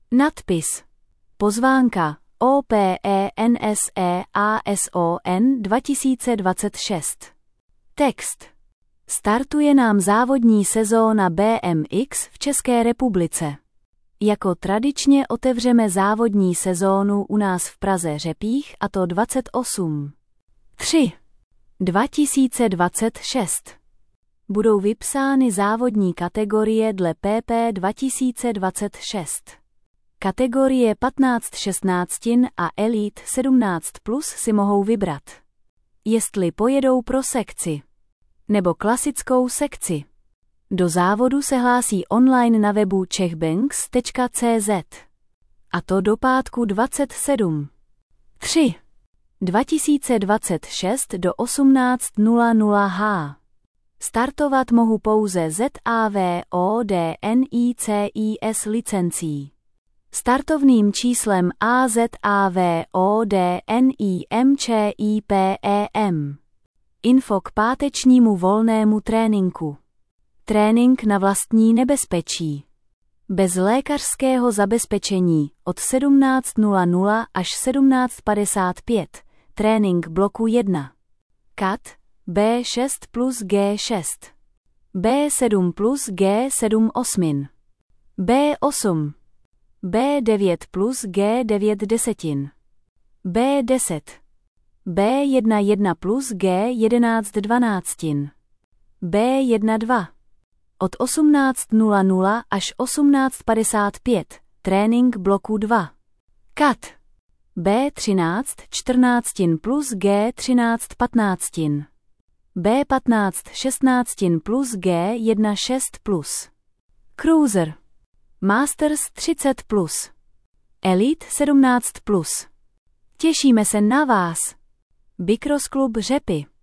Nadpis. Pozvánka OPENSE-ASON 2026. Text. Startuje nám závodní sezóna BMX v České republice. Jako tradičně otevřeme závodní sezónu u nás v Praze Řepích, a to 28.3.2026. Budou vypsány závodní kategorie dle PP 2026. Kategorie 15-16 a Elite 17+ si mohou vybrat, jestli pojedou pro sekci nebo klasickou sekci. Do závodu se hlásí online na webu czechbanks.cz. A to do pátku 27.3.2026 do 18:00 h. Startovat mohu pouze ZAVODNICIS licencí. Startovným číslem AZAVODNIMČIPEM. Info k pátečnímu volnému tréninku. Trénink na vlastní nebezpečí. Bez lékařského zabezpečení od 17:00 až 17:55. Trénink bloku 1. Kat B6 plus G6. B7 plus G7 osmin. B8. B9 plus G9 desetin. B10. B11 plus G11 dvanáctin. B12. Od 18:00 až 18:55. Trénink bloku 2. Kat. B13 14 plus G13 15. B15 16 plus G1 6 plus. Cruiser. Masters 30 plus. Elite 17 plus. Těšíme se na vás. Bikros klub Řepy.